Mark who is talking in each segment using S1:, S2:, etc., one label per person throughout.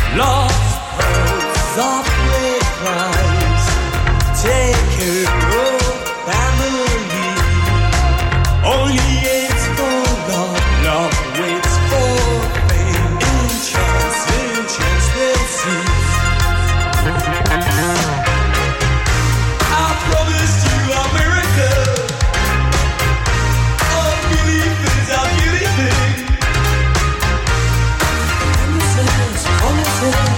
S1: Lost pearls of great price. Take care of family. Only it's for love. Love waits for fame. In chance they'll see. I promise you America. All belief is our beauty thing. Promises.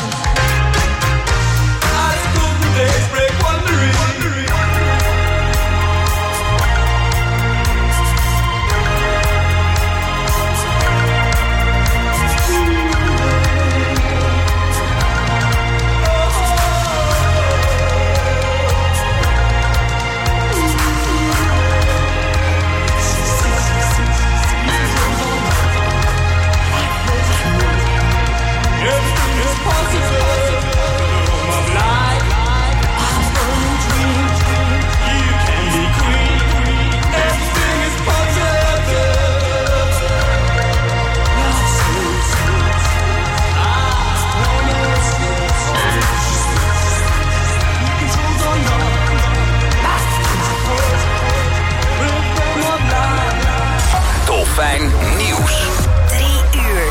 S1: I spoke the days break wondering.
S2: Dolfijn Nieuws.
S3: 3 uur.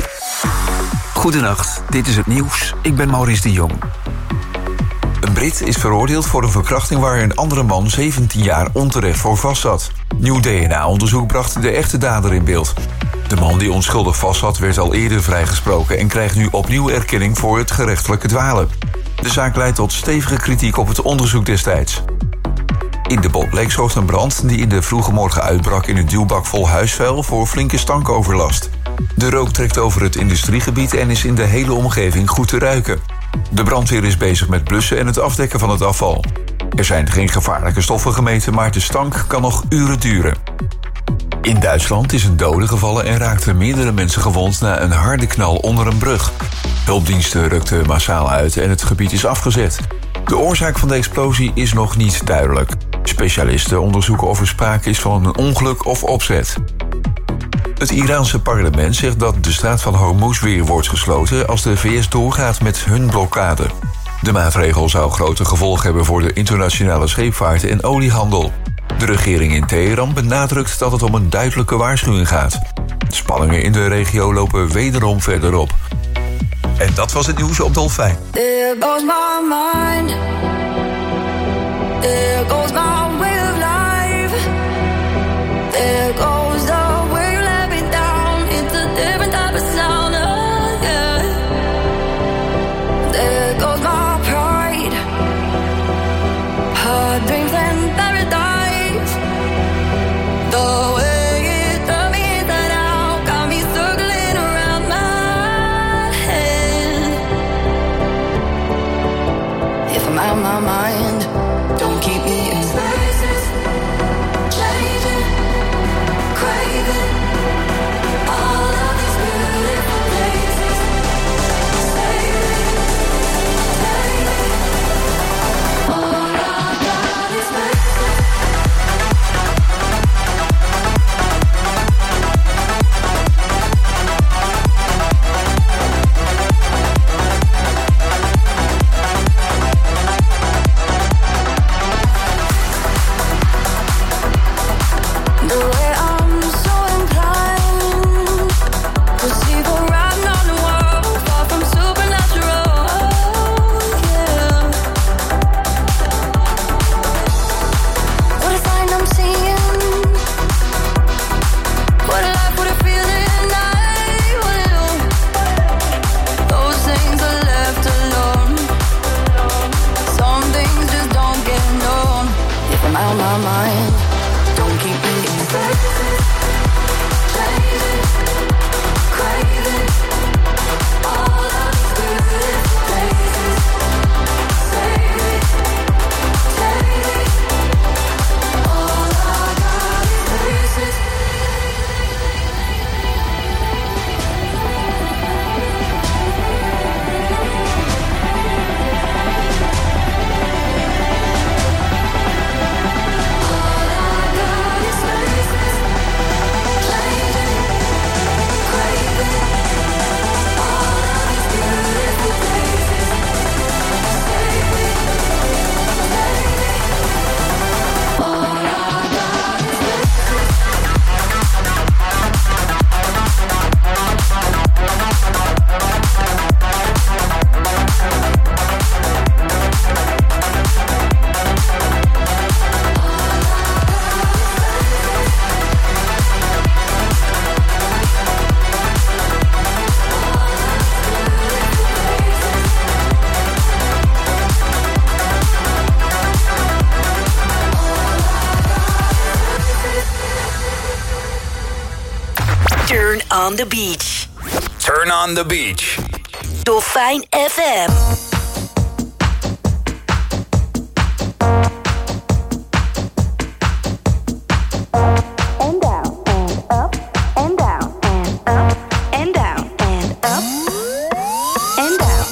S4: Goedenacht, dit is het nieuws. Ik ben Maurice de Jong. Een Brit is veroordeeld voor een verkrachting waar een andere man 17 jaar onterecht voor vastzat. Nieuw DNA-onderzoek bracht de echte dader in beeld. De man die onschuldig vastzat werd al eerder vrijgesproken en krijgt nu opnieuw erkenning voor het gerechtelijke dwalen. De zaak leidt tot stevige kritiek op het onderzoek destijds. In de Botlek zorgt een brand die in de vroege morgen uitbrak in een duwbak vol huisvuil voor flinke stankoverlast. De rook trekt over het industriegebied en is in de hele omgeving goed te ruiken. De brandweer is bezig met blussen en het afdekken van het afval. Er zijn geen gevaarlijke stoffen gemeten, maar de stank kan nog uren duren. In Duitsland is een dode gevallen en raakten meerdere mensen gewond na een harde knal onder een brug. Hulpdiensten rukten massaal uit en het gebied is afgezet. De oorzaak van de explosie is nog niet duidelijk. Specialisten onderzoeken of er sprake is van een ongeluk of opzet. Het Iraanse parlement zegt dat de straat van Hormuz weer wordt gesloten als de VS doorgaat met hun blokkade. De maatregel zou grote gevolgen hebben voor de internationale scheepvaart en oliehandel. De regering in Teheran benadrukt dat het om een duidelijke waarschuwing gaat. De spanningen in de regio lopen wederom verder op. En dat was het nieuws op Dolfijn.
S5: There goes my mind. There goes my way of life. There goes the way you let me down. It's a different type of sound, oh, yeah. There goes my pride. Hard dreams and paradise. The way it turned me inside out got me circling around my head. If I'm out of my mind, don't keep me in spaces.
S3: on the Beach.
S2: Turn on the Beach.
S3: Dolfijn FM.
S5: And down and up and down and up and down and up and down.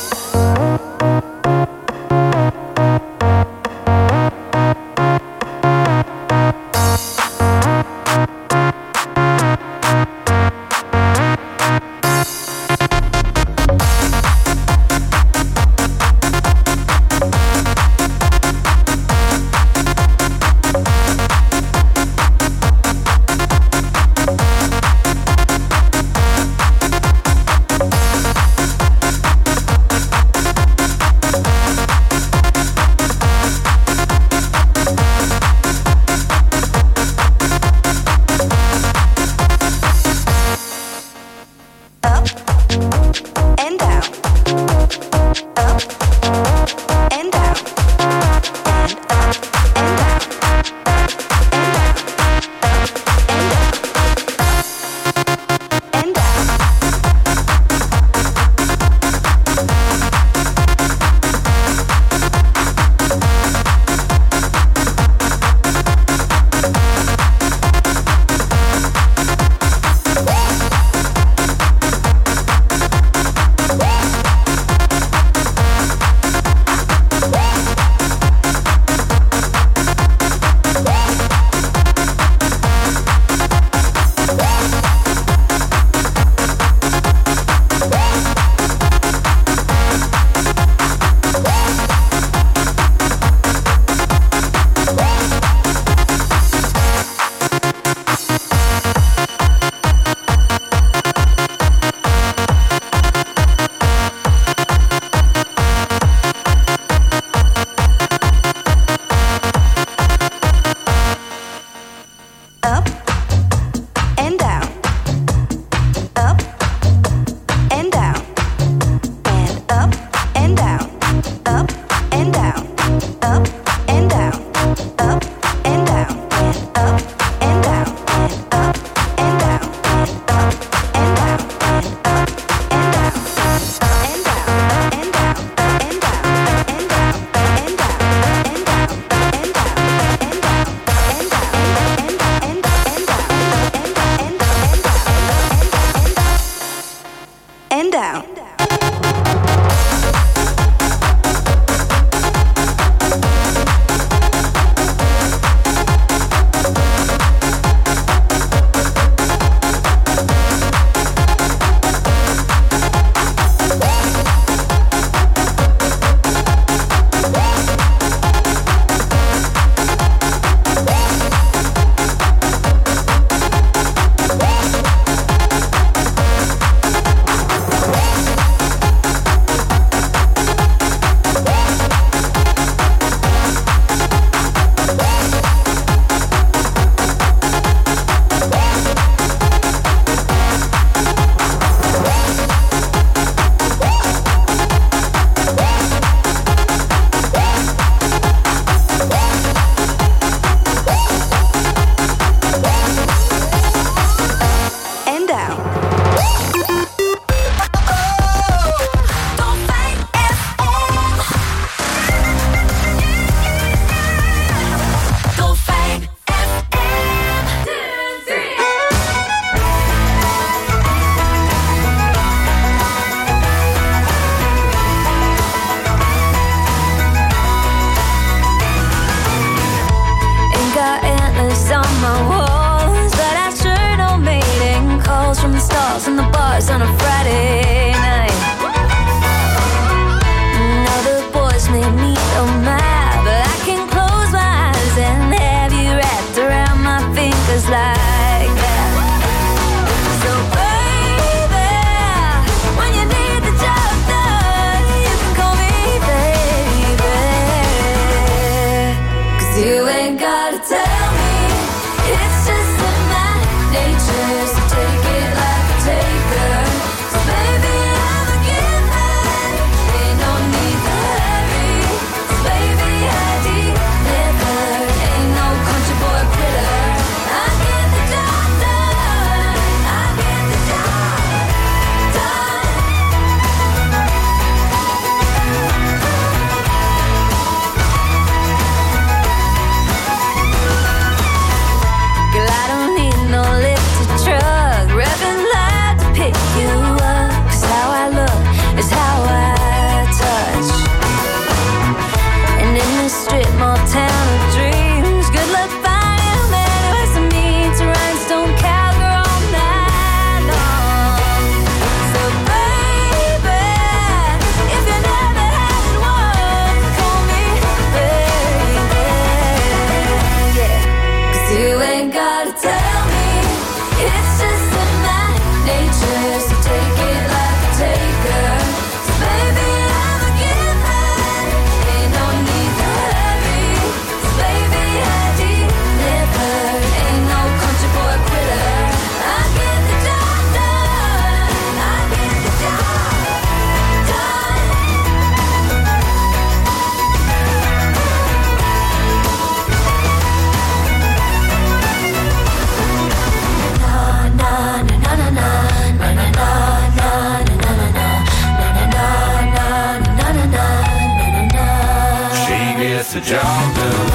S1: the job done.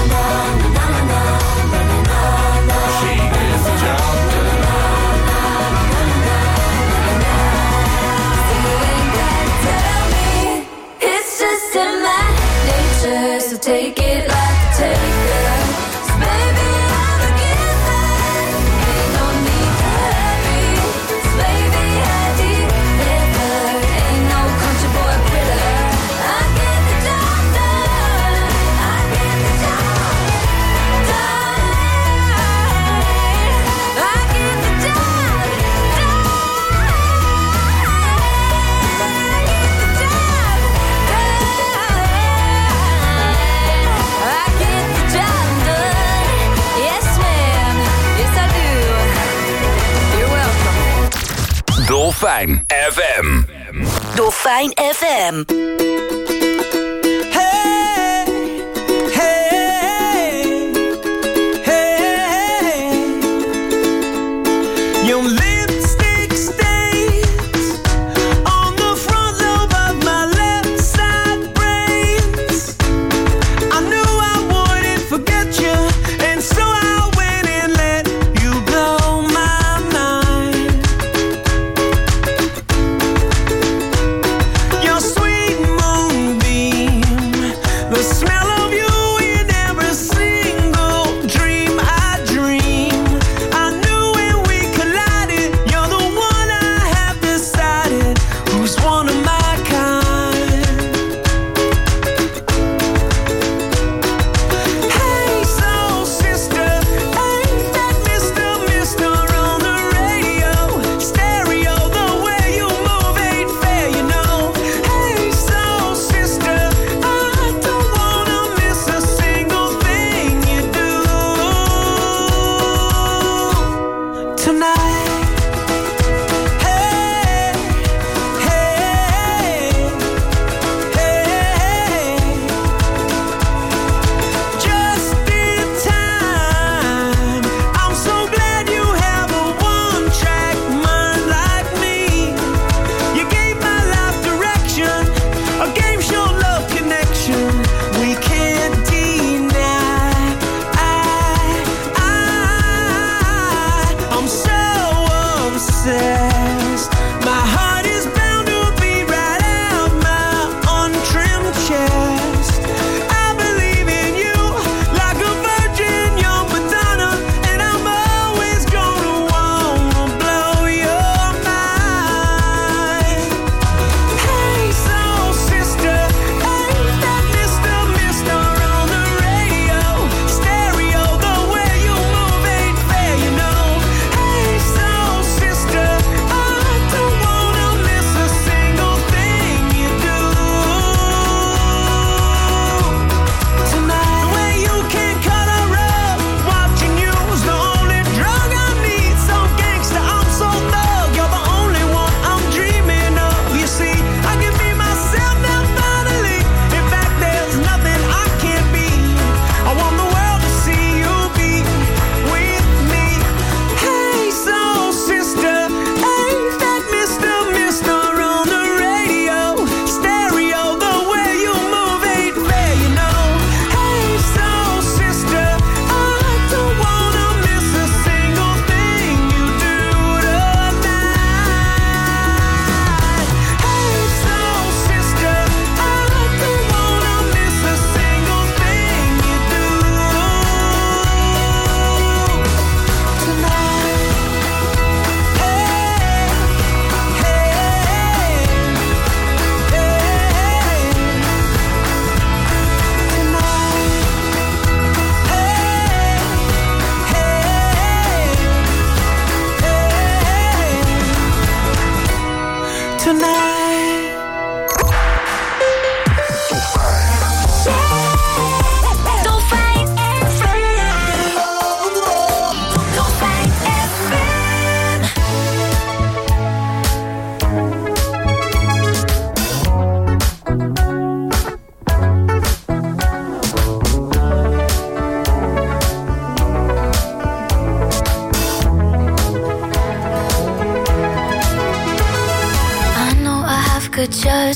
S1: She gets the job done.
S5: It's just in my nature, so take it like a taker. So baby, I'm a giver. Ain't no need to hurry. So baby, I deliver. Ain't no country boy quitter. I get the job done. I get the job done. I get the job done.
S2: Dolfijn FM.
S3: Dolfijn FM.
S1: Hey, hey, hey. Your lipstick stains on the front lobe of my left side brains. I knew I wouldn't forget you, and so I went and let you blow my mind. Your sweet moon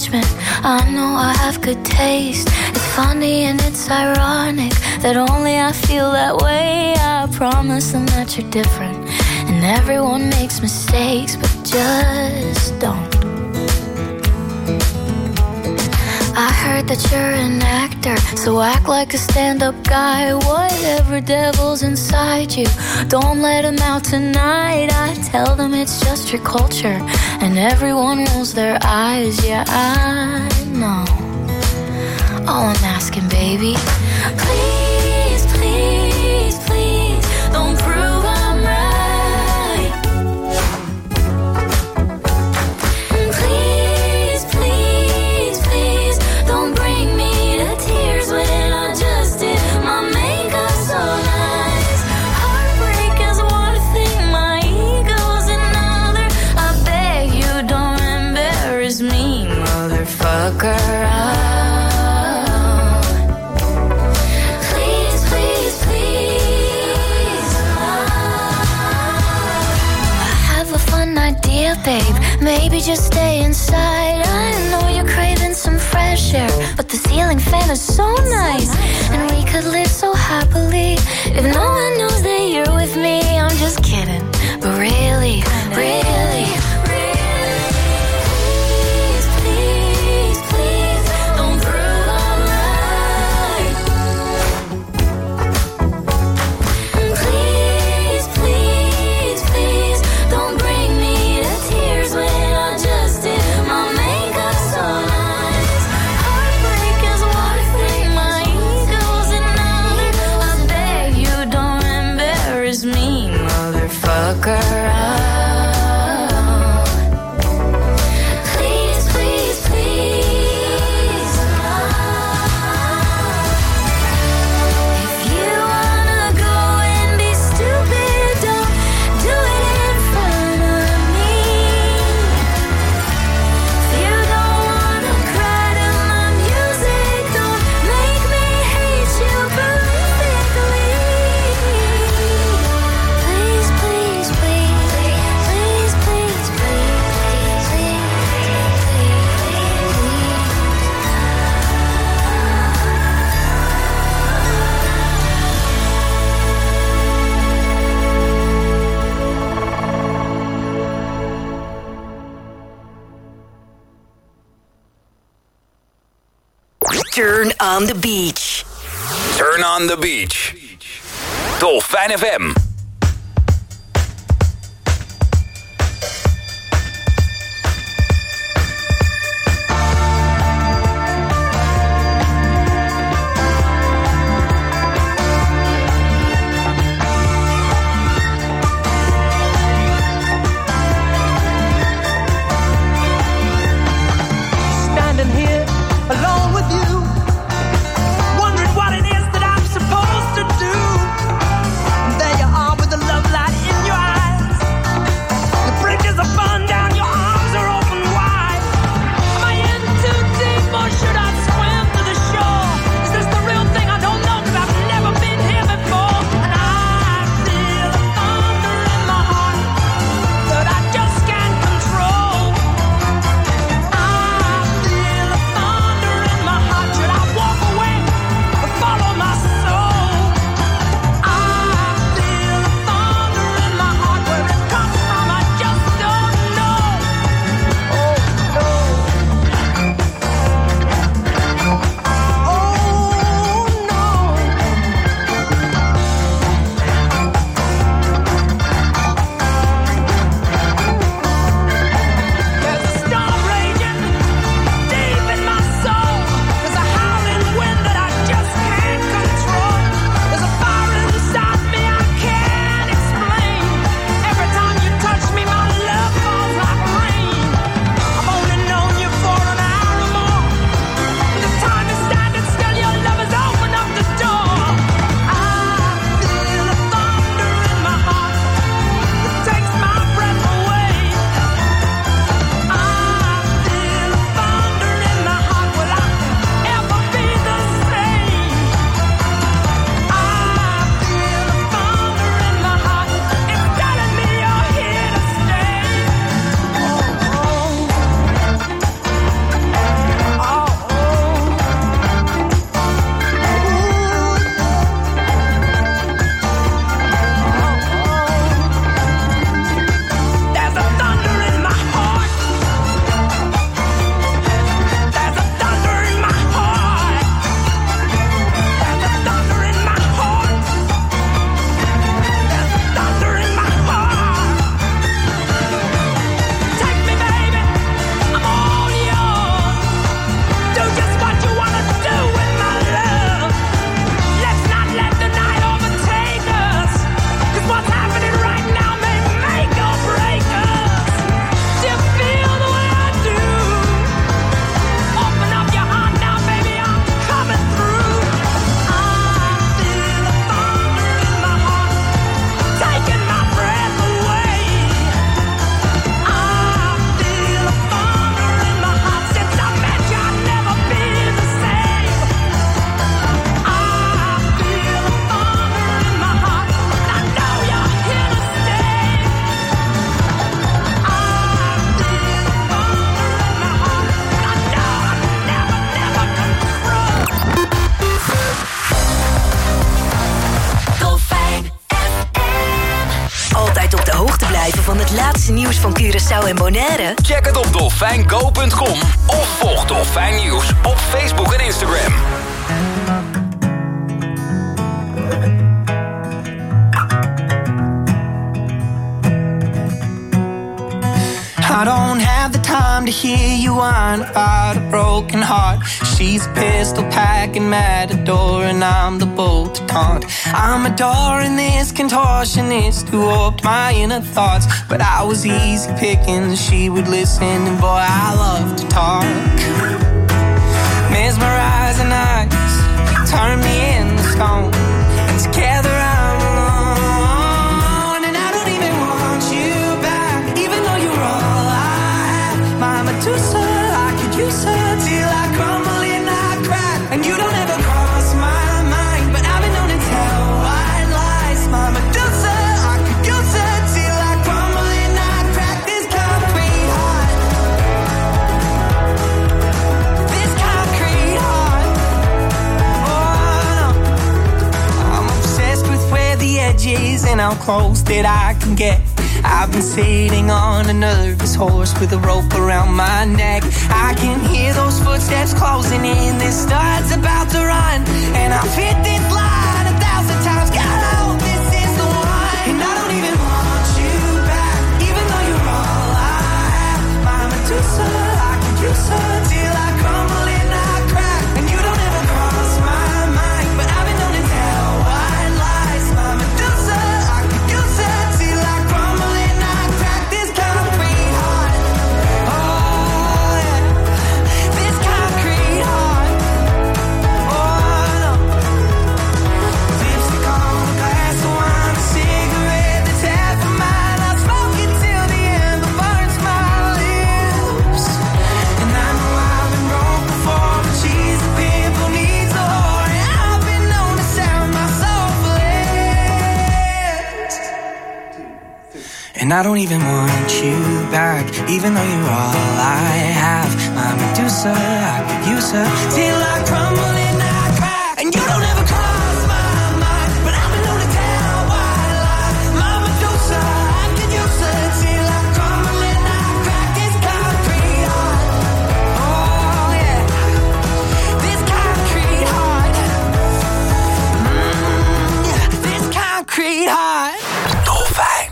S5: judgment. I know I have good taste. It's funny and it's ironic that only I feel that way. I promise them that you're different, and everyone makes mistakes, but just don't. I heard that you're an actor, so act like a stand-up guy. Whatever devil's inside you, don't let him out tonight. I tell them it's just your culture, and everyone rolls their eyes. Yeah, I know. All I'm asking, baby, please, please, please, don't prove I'm right. Please, please, please, don't bring me to tears when I just did my makeup so nice. Heartbreak is one thing, my ego's another. I beg you don't embarrass me, motherfucker. Babe, maybe just stay inside. I know you're craving some fresh air, but the ceiling fan is so nice, and we could live so happily if no one knows that you're with me. I'm just kidding, but really, really, please, please, please, don't prove I'm right. Please, please, please, don't bring me tears when I just did my makeup so nice. Heartbreak is one thing, my ego's another. I beg you don't embarrass me, motherfucker. Please, please, please. If you wanna go and be stupid, don't do it in front of me. You don't wanna cry to my music, don't make me hate you perfectly. Please, please, please, please, please, please, please,
S3: Turn on the beach.
S2: Turn on the beach. Dolfijn FM.
S1: Standing here alone with you, wondering what it is that I'm supposed to do. There you are.
S3: laatste nieuws van Curaçao en Bonaire?
S2: Check het op dolfijngo.com of volg Dolfijn Nieuws op Facebook en Instagram.
S1: I don't have the time to hear you whine about a broken heart. She's a pistol packing matador and I'm the bolt to taunt. I'm adoring this contortionist who warped my inner thoughts, but I was easy picking, she would listen, and boy, I love to talk. Mesmerizing eyes turn me into stone, and together I'm alone, and I don't even want you back, even though you're all my Medusa, I could use her till I crumble and I crack. And you don't ever cross my mind, but I've been known to tell white lies. My Medusa, I could use her till I crumble and I crack. This concrete heart, this concrete heart. Oh no, I'm obsessed with where the edge is and how close that I can get. I've been sitting on a nervous horse with a rope around my neck. I can hear those footsteps closing in. This start's about to run, and I've hit this line 1,000 times. God, I hope this is the one. And I don't even want you back, even though you're all I have. My Medusa, I could use her till I crumble and I crack. And you don't ever cross my mind, but I've been known to tell white lies. My Medusa, I could use her till I crumble. This concrete heart, oh yeah, this concrete heart, oh no. Lipstick on a glass of wine, a cigarette that's half of mine. I'll smoke it till the end that burns my lips. And I know I've been broke before, but she's the pimple needs a whore, and I've been known to sell my soul for less. And I don't even want you back, even though you're all I have. My Medusa, I could use her till I crumble and I crack. And you don't ever cross my mind, but I've been known to tell white lies. My Medusa, I could use her till I crumble and I crack. This concrete heart, oh yeah, this concrete heart, yeah, this concrete heart.
S2: Dolfijn.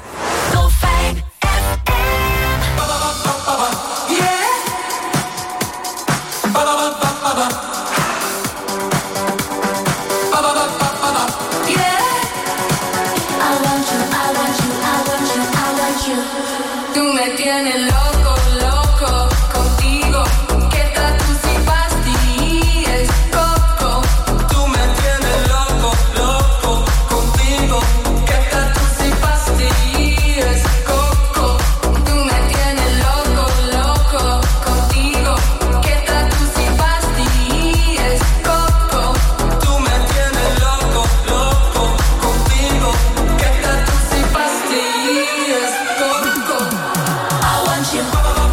S5: Tú me tienes loco, loco contigo. ¿Qué tal tú si pastillas, coco? Tú me tienes loco, loco contigo. ¿Qué tal tú si pastillas, coco? Tú me tienes loco, loco contigo. ¿Qué tal tú si pastillas, coco? Tú me tienes loco, loco contigo. ¿Qué tal tú si pastillas, coco? I want you.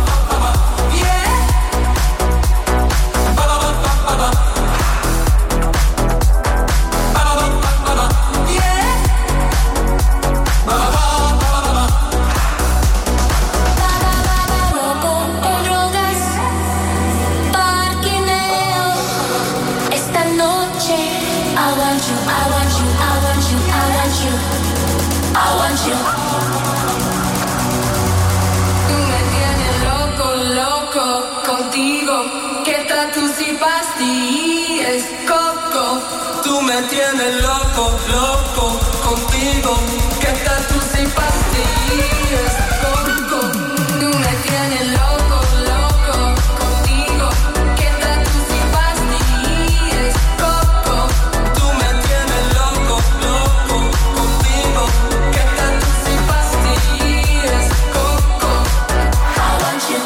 S5: Tú me tienes loco, loco contigo. ¿Qué tal tú si pastillas, coco? Tú me tienes loco, loco contigo. ¿Qué tal tú si pastillas, coco? Tú me tienes loco, loco contigo. ¿Qué tal tú si pastillas, coco? I want you.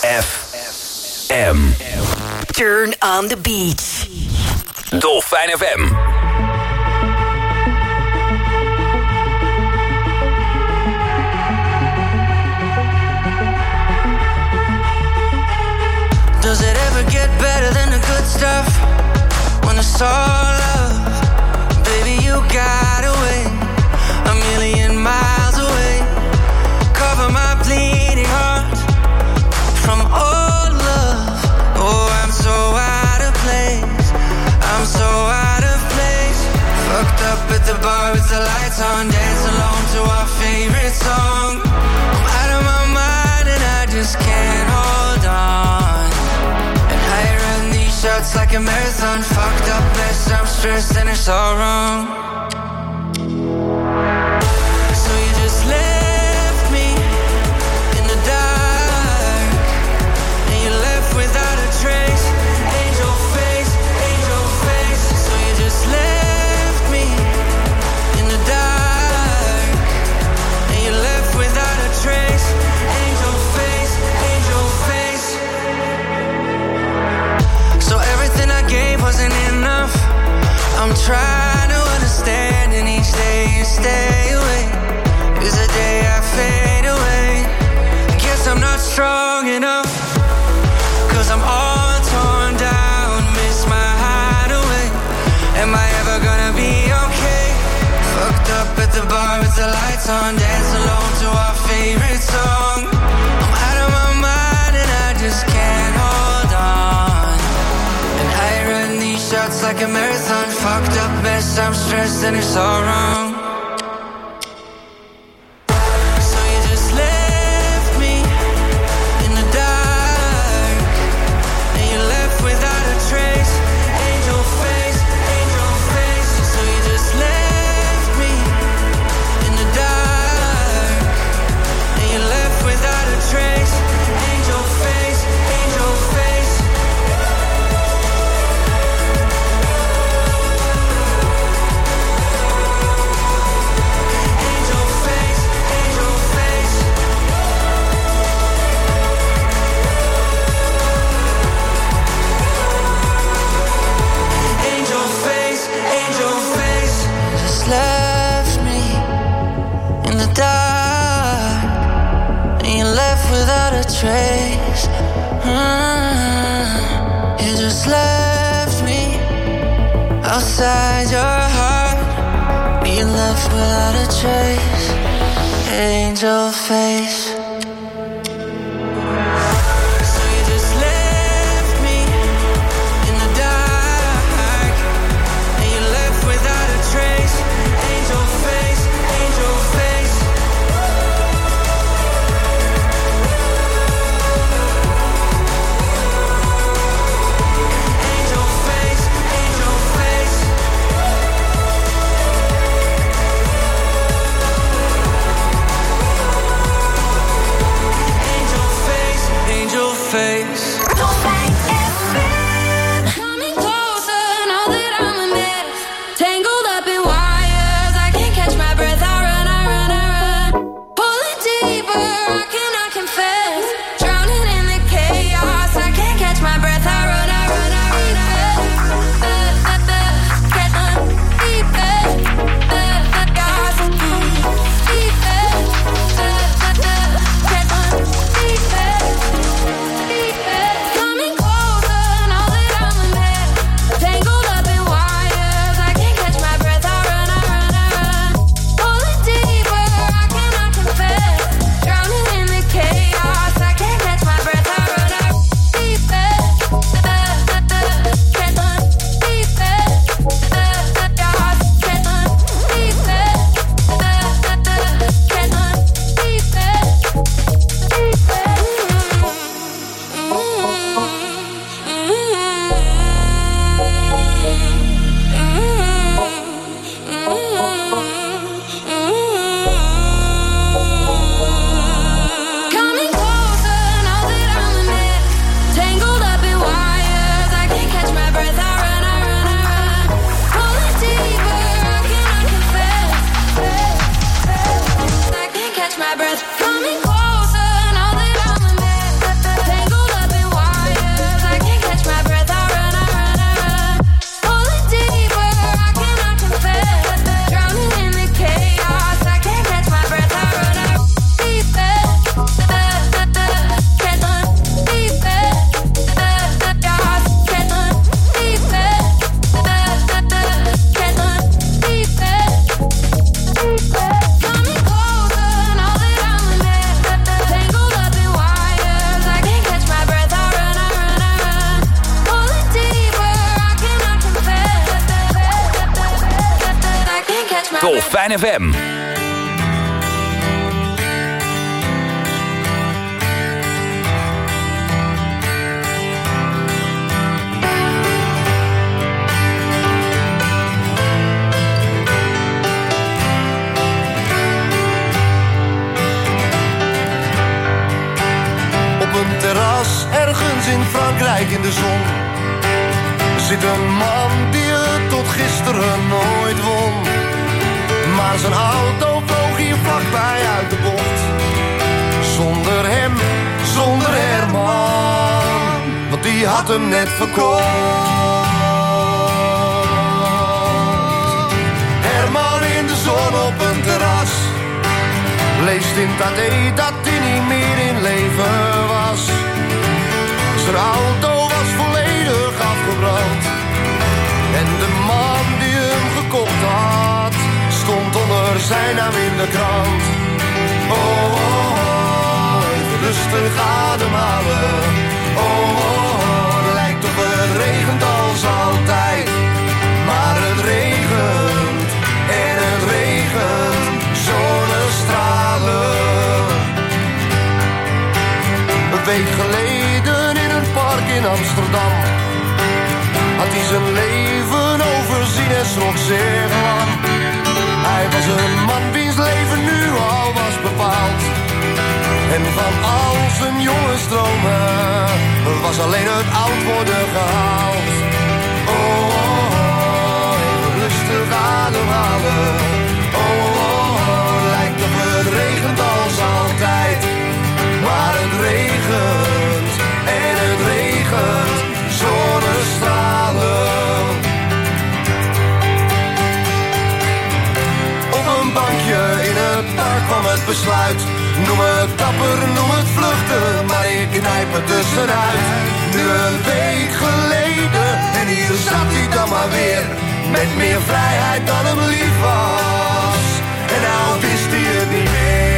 S2: FM.
S3: Turn on the beach.
S2: Dolfijn FM.
S1: Does it ever get better than the good stuff? When it's all love, baby, you got away 1,000,000 miles away. Cover my bleeding heart from all love. Oh, I'm so out of place. I'm so out of place. Fucked up at the bar with the lights on, dance alone to our favorite song. I'm out of my mind and I just can't hold on. And I run these shots like a marathon. Fucked up mess, I'm stressed and it's all wrong. So you just left me in the dark, and you left without a trace. Angel face, angel face. So you just left me in the dark, and you left without a trace. Angel face, angel face. So everything I gave wasn't enough. I'm trying to understand, and each day you stay away is the day I fade away. Guess I'm not strong enough, 'cause I'm all torn down, miss my hideaway. Am I ever gonna be okay? Fucked up at the bar with the lights on, dance alone to our favorite song. I'm out of my mind and I just can't hold on. And I run these shots like a marathon. Fucked up mess, I'm stressed and it's all wrong. So you just left me in the dark, and you left without a trace. Angel face, angel face. So you just left me in the dark, and you left without a trace. Angel face, angel face. Angel face, angel face. Angel face, angel face. Just left me in the dark, and you left without a trace. You just left me outside your heart. You left without a trace. Angel face. So you just left me in the dark, and you left without a trace. Angel face, angel face. Angel face, angel face. Angel face, angel face.
S3: Dolfijn FM.
S5: Coming closer, know that I'm a mess. Tangled up in wires, I can't catch my breath. I run, I run, I run. Pulling deeper, I cannot confess. Drowning in the chaos, I can't catch my breath. I run, I run, I run, I run. Get on deeper, chaos, deeper, get on deeper, deeper. Coming close.
S2: Dolfijn FM.
S6: Ergens in Frankrijk in de zon zit een man die het tot gisteren nooit won. Maar zijn auto vloog hier vlakbij uit de bocht. Zonder hem, zonder Herman, want die had hem net verkocht. Herman in de zon op een terras leest in het AD dat hij niet meer in leven was. Zijn auto was volledig afgebrand. En de man die hem gekocht had stond onder zijn naam in de krant. Oh, oh, oh, even rustig ademhalen. Oh, oh, oh, lijkt of het regent als altijd. Maar het regent en het regent, zonnestralen. Een week geleden in een park in Amsterdam had hij zijn leven overzien en schrok zeer lang. Hij was een man wiens leven nu al was bepaald. En van al zijn jonge stromen was alleen het oud worden gehaald. Oh, oh, oh, even rustig ademhalen. Oh, oh, oh, lijkt of het regent als altijd. Maar het regent en het regent, zonnestralen. Op een bankje in het park kwam het besluit. Noem het dapper, noem het vluchten, maar ik knijp het tussenuit. Nu een week geleden en hier zat hij dan maar weer. Met meer vrijheid dan hem lief was. En nou wist hij het niet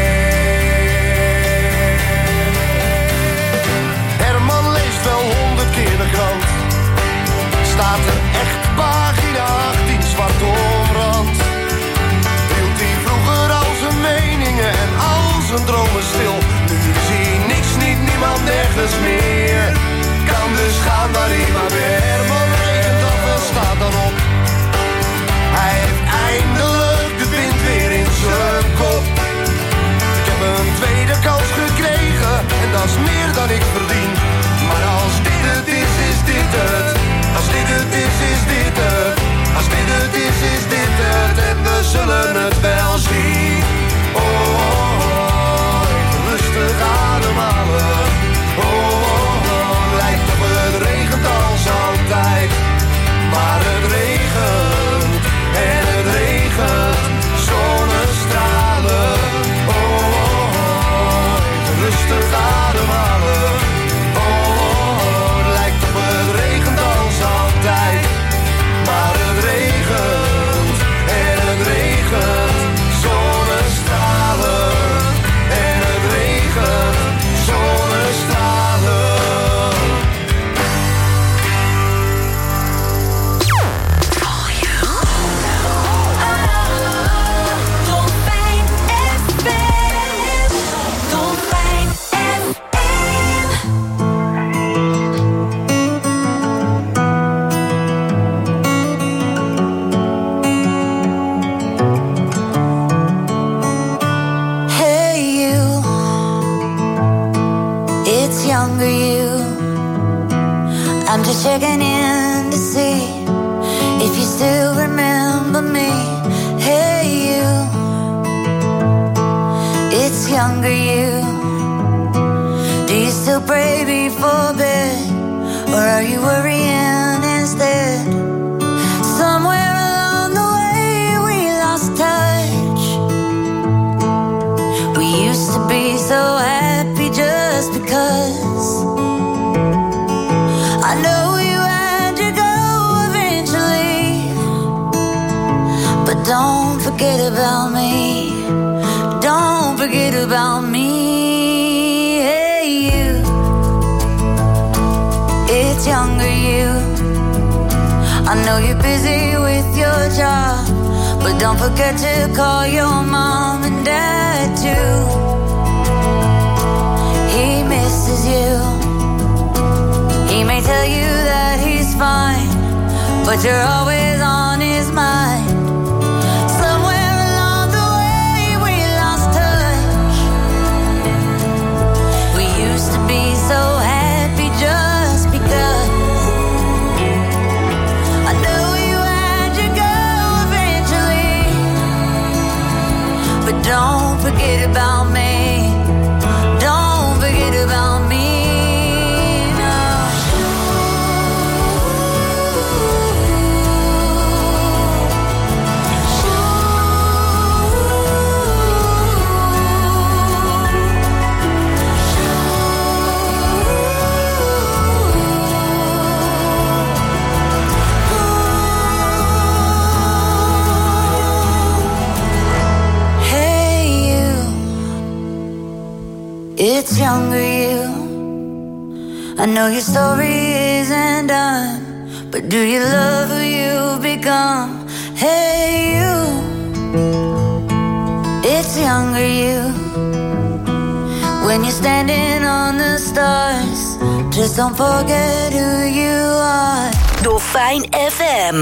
S6: meer. Herman leest wel 100 keer de krant. Staat er echt pagina 18 zwart omrand. Hield hij vroeger al zijn meningen en al zijn dromen stil. Nu zie niks, niet niemand, nergens meer. Kan dus gaan waar hij maar weer. Herman regent af en staat dan op. Hij heeft eindelijk de wind weer in zijn kop. Ik heb een tweede kans gekregen en dat is meer dan ik verdien. Maar als dit het is, is dit het. Als dit het is, is dit het. Als dit het is, is dit het. En we zullen het wel zien. Oh, oh, oh, even rustig ademhalen. Oh, oh, oh, lijkt op het regent als altijd. Maar het regent en het regent, zonnestralen. Oh, oh, oh, even rustig ademhalen. Oh, oh, oh, lijkt op het regent als altijd. Maar het regent en het regent, zonnestralen. En het regent, zonnestralen.
S3: Dolfijn FM. Dolfijn FM.
S5: Hey you, it's younger you. I'm just checking in to see if you still remember me. Hey you, it's younger you. Do you still pray before bed, or are you worrying instead? Somewhere along the way we lost touch. We used to be so happy just because. I know you had to go eventually, but don't forget about me. Don't forget about me. Hey you, it's younger you. I know you're busy with your job, But don't forget to call your mom and dad too. He misses you. He may tell you that he's fine, but you're always on his mind. Somewhere along the way we lost touch. We used to be so happy just because. I know you had to go eventually, but don't forget about me. Don't forget about me. It's younger you. I know your story isn't done, but do you love who you've become? Hey you. It's younger you. When you're standing on the stars, just don't forget who you are.
S3: Dolfijn FM.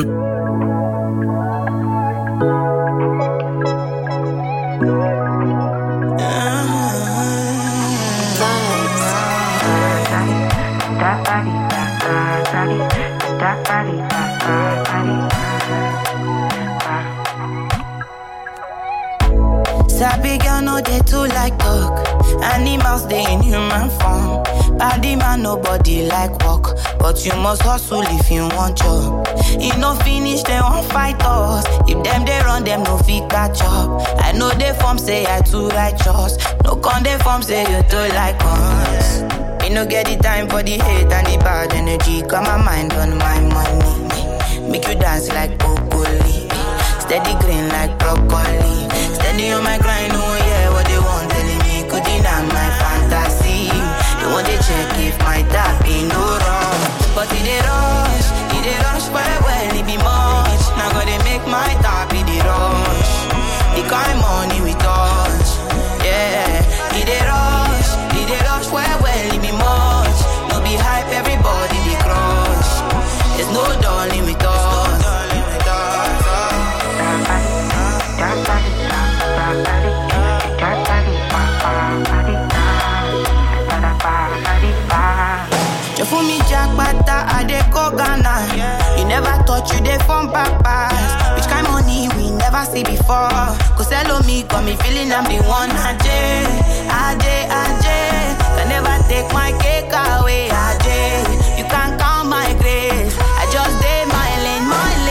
S7: Sabi girl no dey too like talk. Animals dey in human form. Body man nobody like walk, but you must hustle if you want job. E no finish dem wan fight us. If dem dey run dem no fit catch up. I know dey form say I too righteous. No con dey form say you too like us. Me no get the time for the hate and the bad energy. Got my mind on my money. Make you dance like broccoli. Steady green like broccoli. Steady on my grind, oh yeah, what they want telling me. Could deny my fantasy. They want to check if my tap ain't no wrong. But it dey rush well, it be much. Now gotta make my tap in the rush. The kind money we touch, yeah. It dey rush well, it be much. No be hype, everybody they crush. There's no darling with us. You fool me jackpata, I dey go Ghana. You never thought you dey from papas. Which kind money we never see before. Cause hello me, got me feeling I'm the one. Ajay. Can never take my cake away, Ajay. You can't count my grace. I just dey my lane.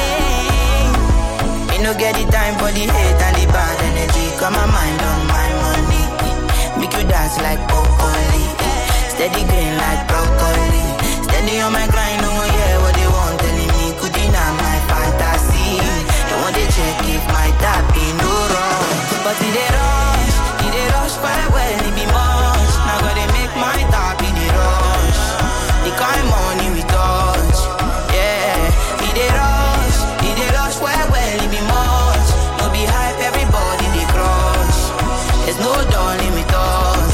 S7: Me no get the time for the hate and the bad energy. Got my mind on my money. Make you dance like broccoli. Steady green like broccoli. Steady on my grind, oh yeah, what they want telling me. Could deny my fantasy. They want to check if my tap ain't no wrong. But it dey rush well, it be much. Now gotta make my tap in the rush. The kind money we touch, yeah. It dey rush well, it be much. No be hype, everybody they crush. There's no darling with us.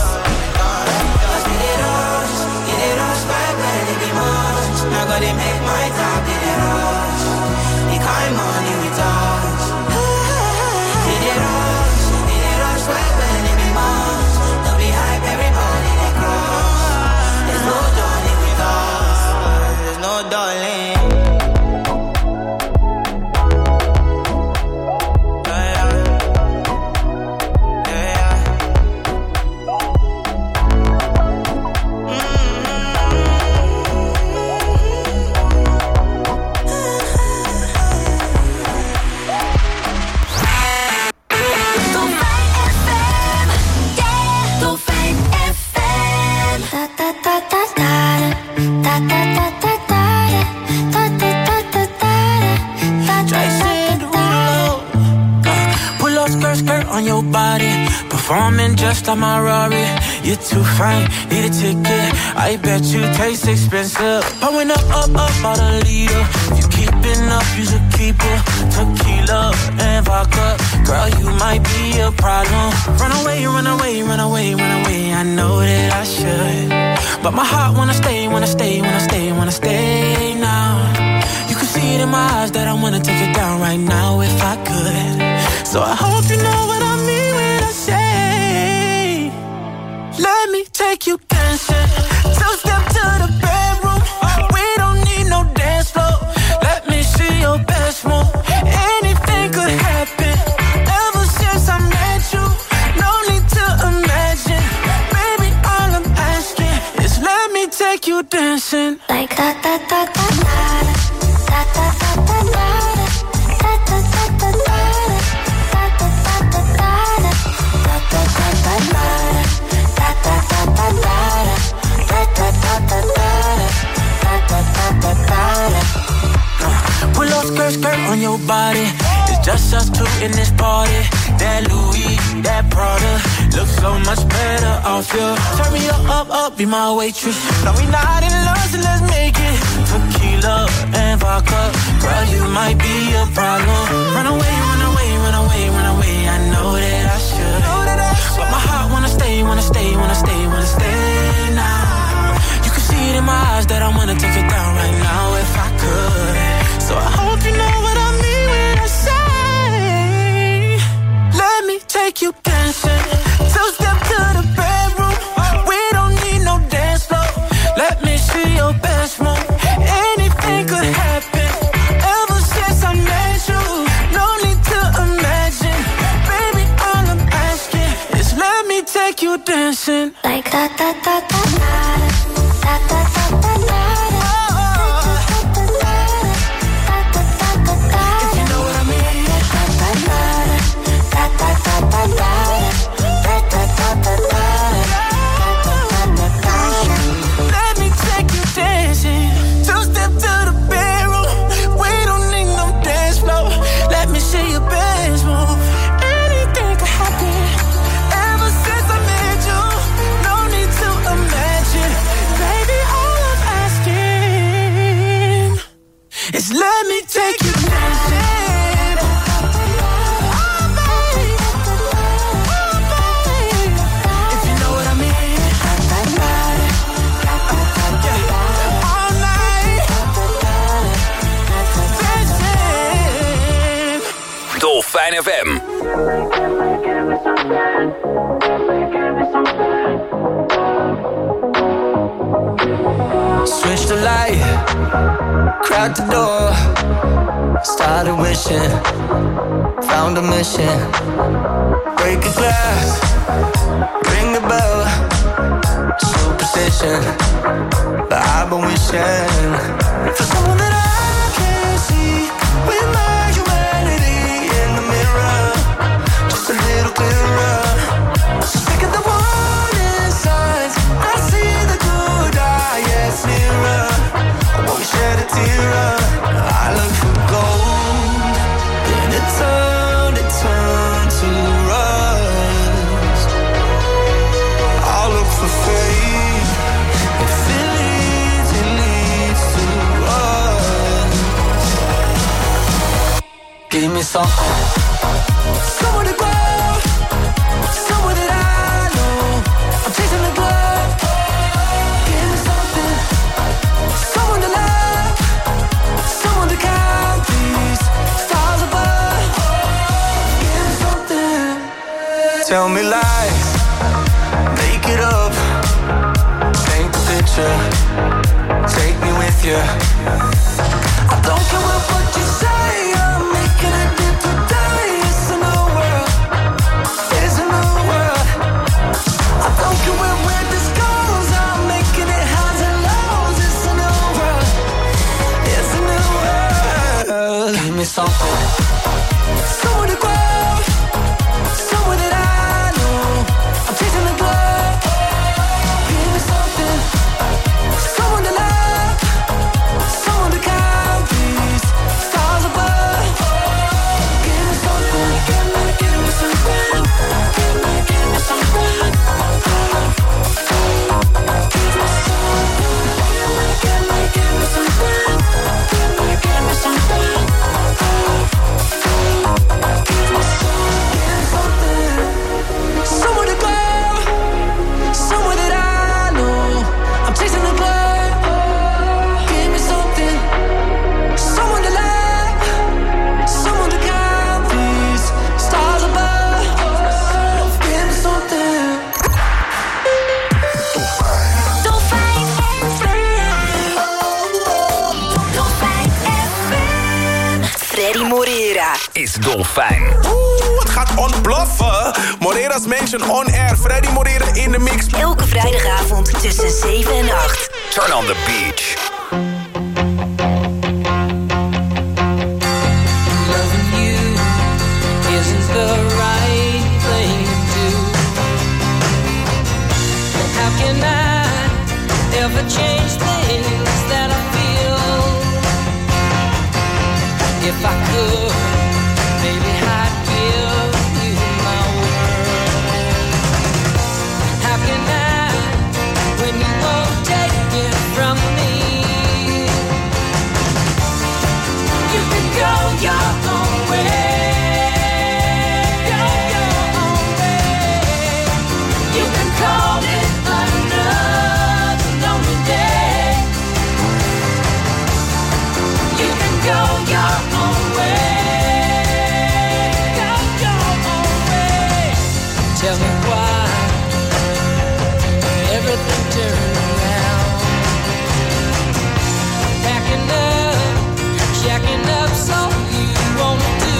S7: Now gotta make my top in the rush. The kind money we touch. It rush right when it be much. Don't be hype, everybody they crush. There's no darling with us. There's no darling.
S8: On your body, performing just like my Rari. You're too fine, need a ticket. I bet you taste expensive. Pouring up, about a liter. If you keeping up, you should keep her. Tequila and vodka, girl, you might be a problem. Run away, run away, run away, run away. I know that I should, but my heart wanna stay, wanna stay, wanna stay, wanna stay now. You can see it in my eyes that I wanna take it down right now if I could. So I hope you know what I mean when I say, let me take you dancing. Two-step to the bedroom. We don't need no dance floor. Let me see your best move. Anything could happen. Ever since I met you, no need to imagine. Baby, all I'm asking is let me take you dancing.
S5: Like da da da da da da da da da da da da da da da da.
S8: Pull up skirt, skirt on your body. It's just us two in this party. That Louis, that Prada looks so much better off you. Turn me up, up, be my waitress. No, we not in love, so let's make it. Tequila and vodka, girl, you might be a problem. Run away, run away, run away, run away. I know that I should, but my heart wanna stay, wanna stay, wanna stay, wanna stay now. You can see it in my eyes that I wanna take it down right now if I could. So I hope you know what I mean when I say, let me take you dancing. Two-step to the bedroom. We don't need no dance floor. Let me see your best move. Anything could happen. Ever since I met you, no need to imagine. Baby, all I'm asking is let me take you dancing.
S5: Like da da da da da da da da da da.
S8: Let me take you dancing. Two-step to the bedroom. We don't need no dance floor. Let me see your best move. Anything could happen. Ever since I met you, no need to imagine. Baby, all I'm asking is let me take you dancing.
S2: Dolfijn FM.
S9: Switch the light, crack the door, started wishing, found a mission. Break a glass, ring the bell, superstition, but I've been wishing for someone that I can see with my humanity in the mirror, just a little clearer. So sick of the warning signs, I see the good eye, yes, nearer. I won't shed a tear. I look for gold, then it turned to rust. I'll look for faith, if it leads to us. Give me something, somewhere to grow, somewhere that I know. I'm chasing the glow. Give me something, someone to love, someone to count these stars above. Give me something. Tell me lies, make it up, paint the picture, take me with you. I don't care what you say, I'm making a different day. It's a new world, it's a new world. I don't care where this goes, I'm making it highs and lows. It's a new world, it's a new world. Give me something, somewhere to grow, somewhere that I know. I'm chasing the glow. Give me something, someone to love, someone to count these stars above. Give me something, give me something, give me something. Give me something.
S2: Dolfijn.
S10: Het gaat ontploffen. Moreira's Mansion on air. Freddy Morera in de mix.
S3: Elke vrijdagavond tussen 7 en 8.
S2: Turn on the beach.
S9: Loving you isn't the right thing to do. And how can I ever change things that I feel? If I could, maybe I'd give you my world. How can I, when you won't take it from me? You can go your own way. Go your own way. You can call it another lonely day. You can go your own way. Go your own way. Tell me why everything turned around. Packing up, jacking up, so you won't do.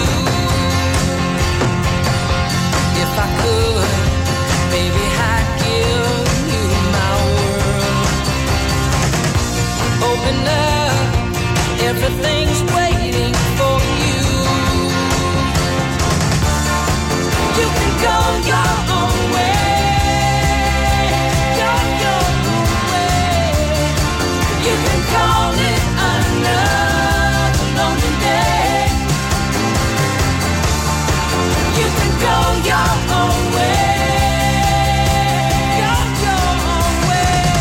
S9: If I could, baby, I'd give you my world. Open up, everything's waiting for you. You can go your own way. Go your own way. You can call it another lonely day. You can go your own way. Go your own way.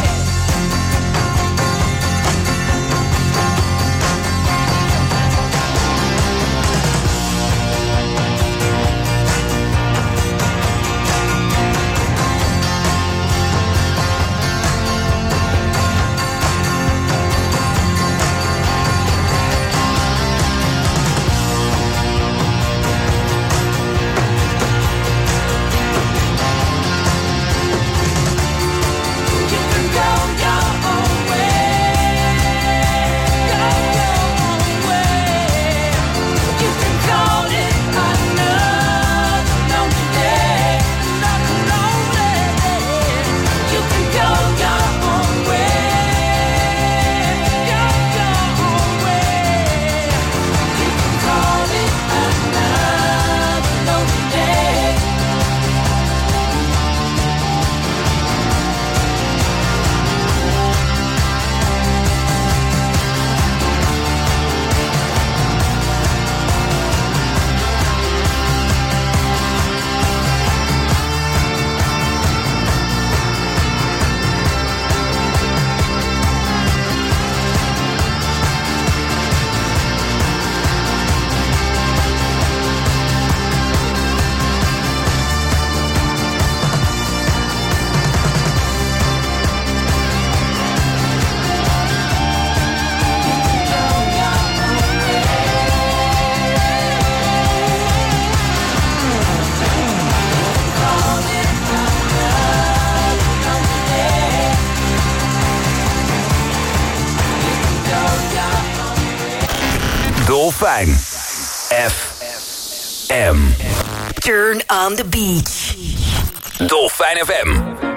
S9: You can go your own way. Go your own way. You can call it another lonely day. Another lonely day. You can go your own way. Go your own way. You can call it another lonely day.
S2: Dolfijn. FM.
S3: Turn on the beach.
S2: Dolfijn FM.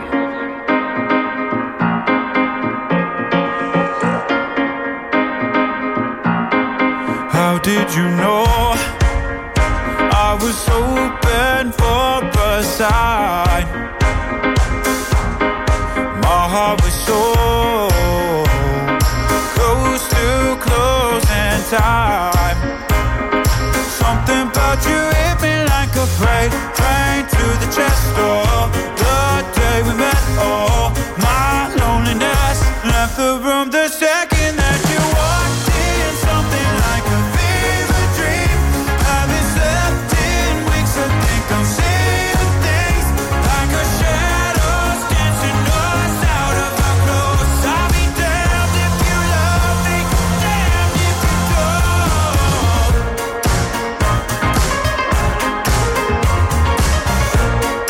S11: How did you know I was open for a sign? My heart was so close to closing time. Something about you hit me like a freight train to the chest door. The day we met, oh, my loneliness left the room the second that you walked in. Something like a fever dream. I've been slept in weeks. I think I'm seeing things like a shadows dancing us out of our clothes. I'll be damned if you love me, damned if you don't.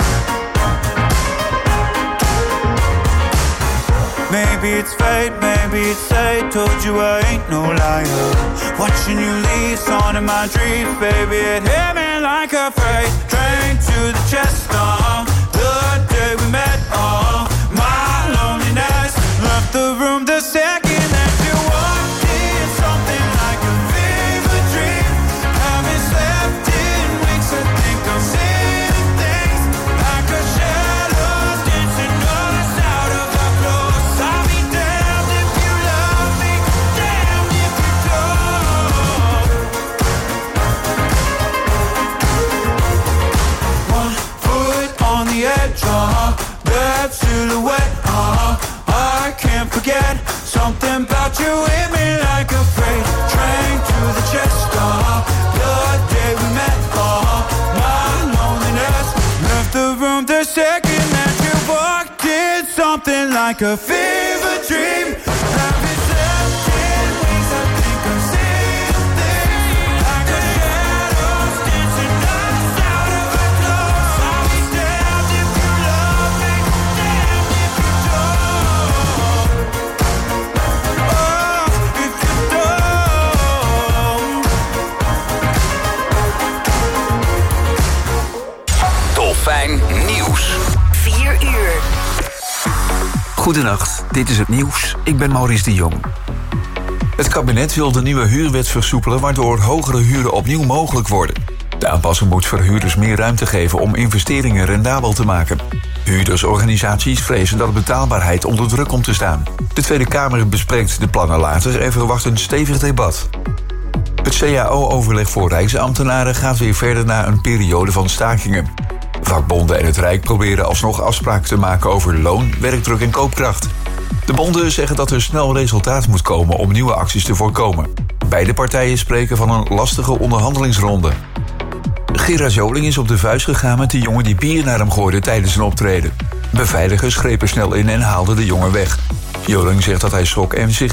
S11: Maybe it's fate, maybe Maybe it's I told you I ain't no liar. Watching you leave, on in my dreams, baby, it hit me like a freight train to the chest. The day we met, my loneliness left the room the second that you walked in. Something like a fever dream. Haven't slept in weeks. I think I'm seeing things like a shadow dancing us out of our clothes. I'll be damned if you love me, damned if you don't. One foot on the edge, that silhouette, I can't forget. Something about you hit me like a freight train to the chest. The day we met, my loneliness left the room the second that you walked in. Something like a fever dream. Haven't slept in weeks. I think I'm seeing things like a shadow dancing us out of our clothes. I'll be damned if you love me, damned if you don't. Oh, if you don't.
S2: Dolfijn Nieuws.
S3: 4 uur.
S4: Goedenacht, dit is het nieuws. Ik ben Maurice de Jong. Het kabinet wil de nieuwe huurwet versoepelen, waardoor hogere huren opnieuw mogelijk worden. De aanpassing moet verhuurders meer ruimte geven om investeringen rendabel te maken. Huurdersorganisaties vrezen dat de betaalbaarheid onder druk komt te staan. De Tweede Kamer bespreekt de plannen later en verwacht een stevig debat. Het CAO-overleg voor Rijksambtenaren gaat weer verder na een periode van stakingen. Vakbonden en het Rijk proberen alsnog afspraken te maken over loon, werkdruk en koopkracht. De bonden zeggen dat er snel resultaat moet komen om nieuwe acties te voorkomen. Beide partijen spreken van een lastige onderhandelingsronde. Gerard Joling is op de vuist gegaan met de jongen die bier naar hem gooide tijdens een optreden. Beveiligers grepen snel in en haalden de jongen weg. Joling zegt dat hij schrok en zich